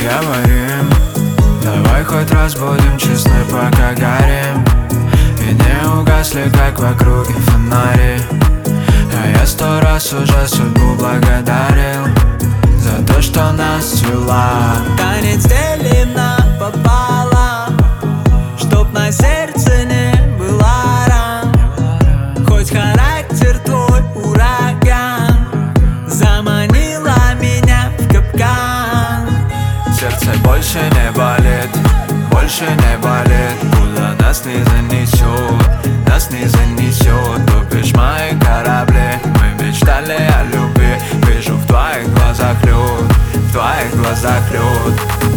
Поговорим, давай хоть раз будем честны, пока горим, и не угасли, как в округе фонари. А я 100 раз уже судьбу благодарил за то, что нас свела. Танец делим напополам, чтоб на сердце не было ран. Хоть характер твой ураган, заманила меня в капкан. Сердце больше не болит, больше не болит. Куда нас не занесет, нас не занесет. Топишь мои корабли, мы мечтали о любви. Вижу в твоих глазах лед, в твоих глазах лед.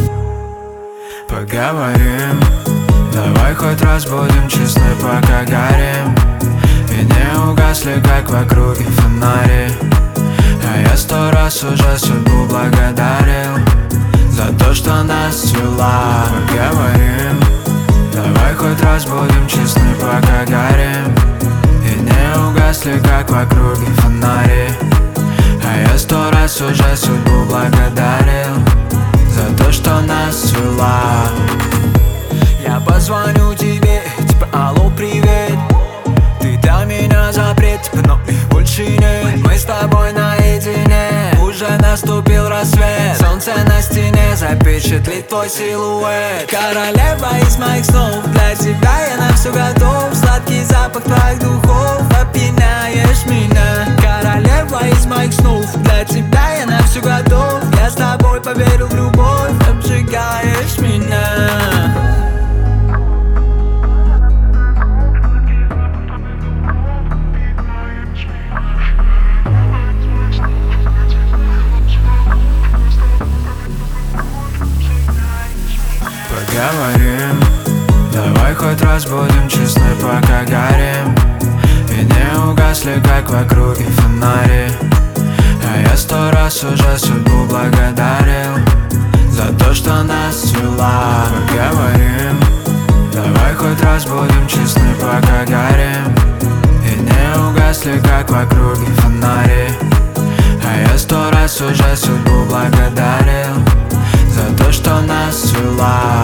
Поговорим, давай хоть раз будем честны, пока горим, и не угасли, как в округе фонари. А я 100 раз уже судьбу благодарил за то, что нас свела. Поговорим, давай хоть раз будем честны, пока горим, и не угасли, как в округе фонари. А я 100 раз уже судьбу благодарил за то, что нас свела. Я позвоню тебе, типа алло, привет. Ты дал меня запрет, типа но их больше нет. Мы с тобой наедине, уже наступил рассвет. Солнце на стене запечатлит твой силуэт. Королева из моих снов, для тебя я на все готов. Сладкий запах твоих духов, опьяняешь меня. Королева из моих снов, для тебя я на все готов. Я с тобой поверил в любовь, обжигаешь меня. Поговорим, давай хоть раз будем честны, пока горим, и не угасли, как в округе фонари. А я 100 раз уже судьбу благодарил за то, что нас свела. Поговорим, давай хоть раз будем честны, пока горим, и не угасли, как в округе фонари. А я 100 раз уже судьбу благодарил за то, что нас свела.